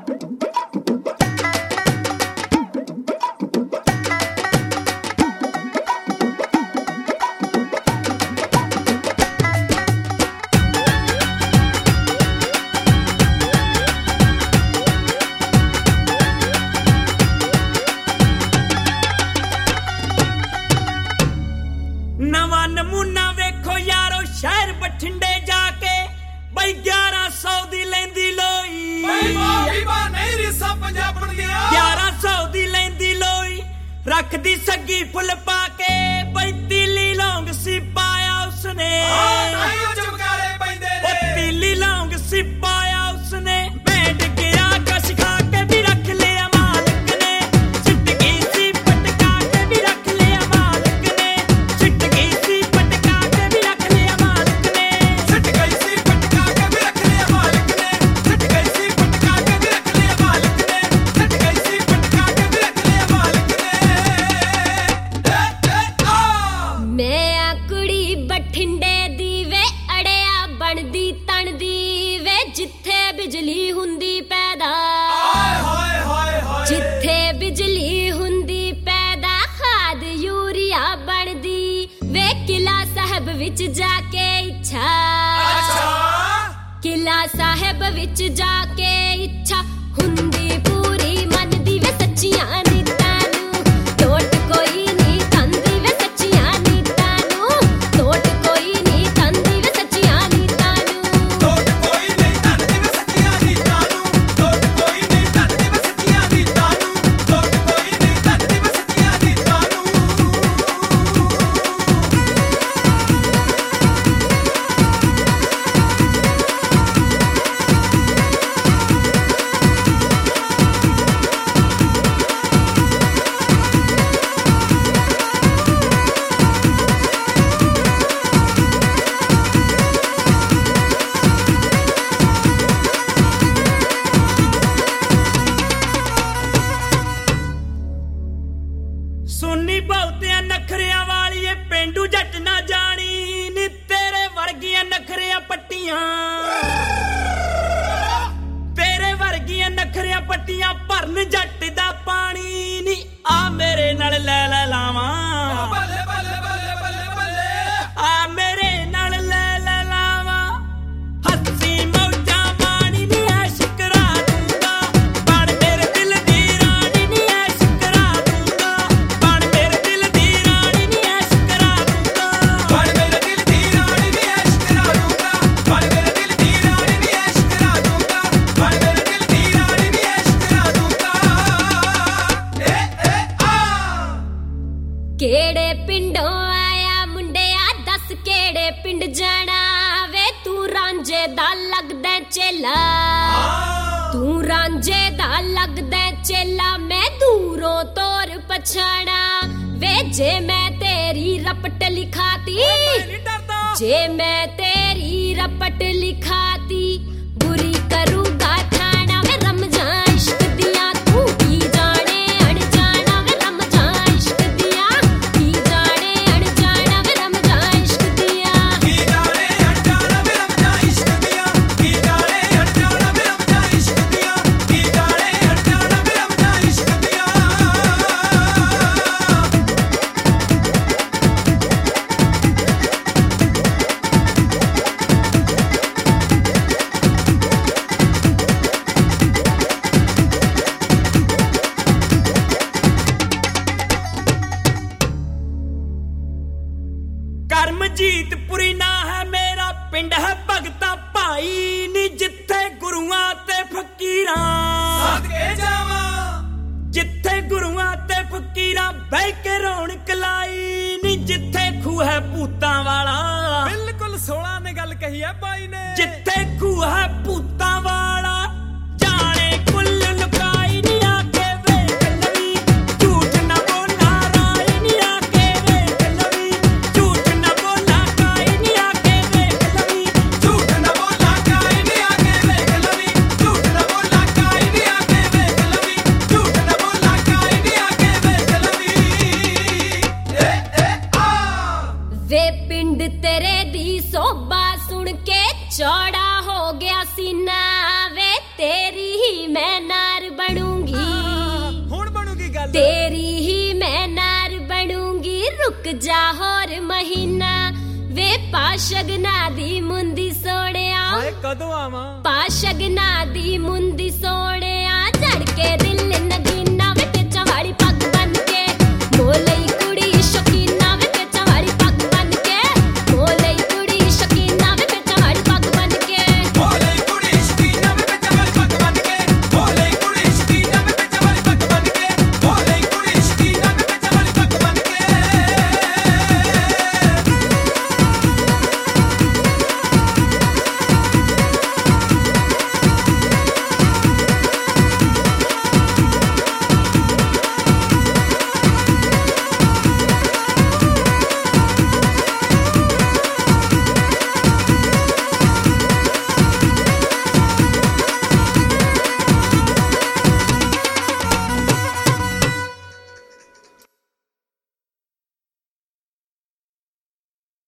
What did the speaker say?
ਨਵਾਂ ਨਮੂਨਾ ਵੇਖੋ ਯਾਰੋ ਸ਼ਹਿਰ ਬਠਿੰਡੇ ਜਾ ਕੇ ਬਈ 1100 ਦੀ ਲੈਂਦੀ ਲੋਈ ਬਈ ਵਾਹ ਨਹੀਂ ਰਿਸਾ ਪੰਜਾਬਣ ਗਿਆ 1100 ਦੀ ਲੈਂਦੀ ਲੋਈ ਰੱਖਦੀ ਸੱਗੀ ਫੁੱਲ ਪਾ ਕੇ ਬਈ ਤੀਲੀ ਲੌਂਗ ਸੀ ਪਾਇਆ ਉਸਨੇ ਨਹੀਂ ਉਹ ਚਮਕਾਰੇ ਪੈਂਦੇ ਨੇ ਉਹ ਤੀਲੀ ਲੌਂਗ ਸੀ ਪਾਇਆ ਉਸਨੇ ਮੈਂ ਡਿੱਗਿਆ ਕਸ਼ ਖਾ ਕੇ ਵੀ ਰੱਖ ਲਿਆ ਮਾਲਕ ਨੇ ਸਿੱਟ ਗਈ ਸੀ ਪਟਕਾ ਕੇ ਵੀ ਰੱਖ ਲਿਆ ਮਾਲਕ ਨੇ ਸਿੱਟ ਗਈ ਸੀ ਪਟਕਾ ਕੇ ਵੀ ਰੱਖ ਲਿਆ ਮਾਲਕ ਨੇ ਸਿੱਟ ਗਈ ਸੀ ਪਟਕਾ ਕੇ ਵੀ ਰੱਖ ਲਿਆ ਮਾਲਕ ਨੇ ਸਿੱਟ ਗਈ ਸੀ ਪਟਕਾ ਕੇ ਵੀ ਰੱਖ ਲਿਆ ਮਾਲਕ ਨੇ ਸਿੱਟ ਗਈ ਸੀ ਪਟਕਾ ਕੇ ਵੀ ਰੱਖ ਲਿਆ ਮਾਲਕ ਨੇ ਮੈਂ ਆ ਕੁੜੀ ਬਠਿੰਡੇ ਦੀ ਵੇ ਅੜਿਆ ਬਣਦੀ ਤਣਦੀ ਵੇ ਜਿੱਥੇ ਬਿਜਲੀ ਹੁੰਦੀ ਪੈਦਾ ਹਾਏ ਹਾਏ ਹਾਏ ਹਾਏ ਜਿੱਥੇ ਬਿਜਲੀ ਹੁੰਦੀ ਪੈਦਾ ਖਾਦ ਯੂਰੀਆ ਬਣਦੀ ਵੇ ਕਿਲਾ ਸਾਹਿਬ ਵਿੱਚ ਜਾ ਕੇ ਇੱਛਾ ਕਿਲਾ ਸਾਹਿਬ ਵਿੱਚ ਜਾ ਕੇ ਇੱਛਾ ਹੁੰਦੀ ਪੂਰੀ ਮੰਨਦੀ ਵੇ ਸੱਚੀਆਂ ਨੀਤਾਂ ਨੂੰ ਟੋਟ ਕੋਈ ਨਹੀਂ ਤੰਦੀ ਵੇ ਸੱਚੀਆਂ ਨੀਤਾਂ ਨੂੰ ਟੋਟ ਕੋਈ ਨਹੀਂ ਤੰਦੀ ਵੇ ਸੱਚੀਆਂ ਨੀਤਾਂ ਨੂੰ ਟੋਟ ਕੋਈ ਨਹੀਂ ਧਰਦੀ ਵੇ ਸੱਚੀਆਂ ਨੀਤਾਂ ਨੂੰ ਟੋਟ ਕੋਈ ਨਹੀਂ ਧਰਦੀ ਵੇ ਸੱਚੀਆਂ ਨੀਤਾਂ ਨੂੰ ਟੋਟ ਕੋਈ ਨਹੀਂ ਧਰਦੀ ਵੇ ਸੱਚੀਆਂ ਨੀਤਾਂ ਨੂੰ ਸੁਣਨੀ ਬਹੁਤਿਆਂ ਨਖਰਿਆਂ ਵਾਲੀ ਏ ਪਿੰਡੂ ਜੱਟ ਨਾ ਜਾਣੀ ਨੀ ਤੇਰੇ ਵਰਗੀਆਂ ਨਖਰਿਆਂ ਪੱਟੀਆਂ ਤੇਰੇ ਵਰਗੀਆਂ ਨਖਰਿਆਂ ਪੱਟੀਆਂ ਭਰਨ ਜੱਟ ਦਾ ਪਾਣੀ ਨੀ ਆ ਮੇਰੇ ਨਾਲ ਲੈ ਲਾਵਾਂ ਬੱਲੇ ਬੱਲੇ ਬੱਲੇ ਬੱਲੇ ਬੱਲੇ ਆ ਮੇਰੇ ਨਾਲ ਲੈ ਲਾਵਾਂ ਹੱਸੀ ਮੌਜਾਂ ਮਾਣੀ ਨੀ ਐਸ਼ ਕਰਾ ਦੂੰਗਾ ਬਣ ਮੇਰੇ ਦਿਲ ਦੀ ਰਾਣੀ ਨੀ ਐਸ਼ ਕਰਾ ਦੂੰਗਾ ਬਣ ਮੇਰੇ ਦਿਲ ਦੀ ਰਾਣੀ ਨੀ ਐਸ਼ ਕਰਾ ਦੂੰਗਾ ਬਣ ਮੇਰੇ ਦਿਲ ਦੀ ਰਾਣੀ ਨੀ ਐਸ਼ ਕਰਾ ਦੂੰਗਾ ਬਣ ਮੇਰੇ ਦਿਲ ਦੀ ਰਾਣੀ ਨੀ ਐਸ਼ ਕਰਾ ਦੂੰਗਾ ਬਣ ਮੇਰੇ ਦਿਲ ਦੀ ਰਾਣੀ ਨੀ ਐਸ਼ ਕਰਾ ਦੂੰਗਾ ਆ ਕਿਹੜੇ ਪਿੰਡੋਂ ਆਇਆ ਮੁੰਡਿਆ ਦੱਸ ਕਿਹੜੇ ਪਿੰਡ ਜਾਣਾ ਵੇ ਤੂੰ ਰਾਂਝੇ ਦਾ ਲੱਗਦਾ ਚੇਲਾ ਤੂੰ ਰਾਂਝੇ ਦਾ ਲੱਗਦਾ ਚੇਲਾ ਮੈਂ ਦੂਰੋਂ ਤੋਰ ਪਛਾਣਾ ਵੇ ਜੇ ਮੈਂ ਤੇਰੀ ਰਪਟ ਲਿਖਾਤੀ ਨਹੀਂ ਡਰਦਾ ਜੇ ਮੈਂ ਤੇਰੀ ਰਪਟ ਲਿਖਾਤੀ ਬੁਰੀ ਕਰੂੰਗਾ ਥਾਣਾ ਵੇ ਰਮਜ਼ਾਂ ਇਸ਼ਕ ਦੀਆਂ ਤੂੰ ਕੀ ਜਾਣੇ ਅਣਜਾਣਾ ਵੇ ਰਮਜ਼ਾਂ ਇਸ਼ਕ ਦੀਆਂ ਕੀ ਜਾਣੇ ਅਣਜਾਣਾ ਵੇ ਰਮਜ਼ਾਂ ਇਸ਼ਕ ਦੀਆਂ ਕੀ ਜਾਣੇ ਅਣਜਾਣਾ ਵੇ ਰਮਜ਼ਾਂ ਇਸ਼ਕ ਦੀਆਂ ਕੀ ਜਾਣੇ ਅਣਜਾਣਾ ਵੇ ਰਮਜ਼ਾਂ ਇਸ਼ਕ ਦੀਆਂ ਕੀ ਜਾਣੇ ਅਣਜਾਣਾ ਵੇ ਰਮਜ਼ਾਂ ਇਸ਼ਕ ਦੀਆਂ ਕਰਮਜੀਤਪੁਰੀ ਨਾ ਹੈ ਮੇਰਾ ਪਿੰਡ ਹੈ ਭਗਤਾ ਭਾਈ ਨੀ ਜਿੱਥੇ ਗੁਰੂਆਂ ਤੇ ਫਕੀਰਾਂ ਸਦਕੇ ਜਾਵਾਂ ਜਿੱਥੇ ਗੁਰੂਆਂ ਤੇ ਫਕੀਰਾਂ ਬਹਿ ਕੇ ਰੌਣਕ ਲਾਈ ਨੀ ਜਿੱਥੇ ਖੂਹ ਹੈ ਭੂਤਾਂ ਵਾਲਾ ਬਿਲਕੁਲ 16 ਨੇ ਗੱਲ ਕਹੀ ਹੈ ਬਾਈ ਨੇ ਜਿੱਥੇ ਖੂਹ ਹੈ ਭੂਤਾਂ ਵਾਲਾ ਜਾਣੇ ਕੁੱਲ ਲੁਕਾਈ ਨੀ ਆ ਕੇ ਵੇਖ ਲਵੀ ਝੂਠ ਨਾ ਬੋਲਾ ਰਾਈ ਨੀ ਆ ਕੇ ਵੇਖ ਲਵੀ ਝੂਠ ਨਾ ਬੋਲਾ ਕਾਈ ਨੀ ਆ ਕੇ ਵੇਖ ਲਵੀ ਝੂਠ ਨਾ ਬੋਲਾ ਕਾਈ ਨੀ ਆ ਕੇ ਵੇਖ ਲਵੀ ਝੂਠ ਨਾ ਬੋਲਾ ਕਾਈ ਨੀ ਆ ਕੇ ਵੇਖ ਲਵੀ ਝੂਠ ਨਾ ਬੋਲਾ ਕਾਈ ਨੀ ਆ ਕੇ ਵੇਖ ਲਵੀ ਆ ਵੇ ਪਿੰਡ ਤੇਰੇ ਦੀ ਸੋਭਾ ਸੁਣ ਕੇ ਚੌੜਾ ਹੋ ਗਿਆ ਸੀਨਾ ਵੇ ਤੇਰੀ ਹੀ ਮੈਂ ਨਾ गल तेरी ही मैं नार बनूंगी रुक जा होर महीना वे पाशगना दी मुंदी सोड़िया हाय कदों आवां पाशगना दी मुंदी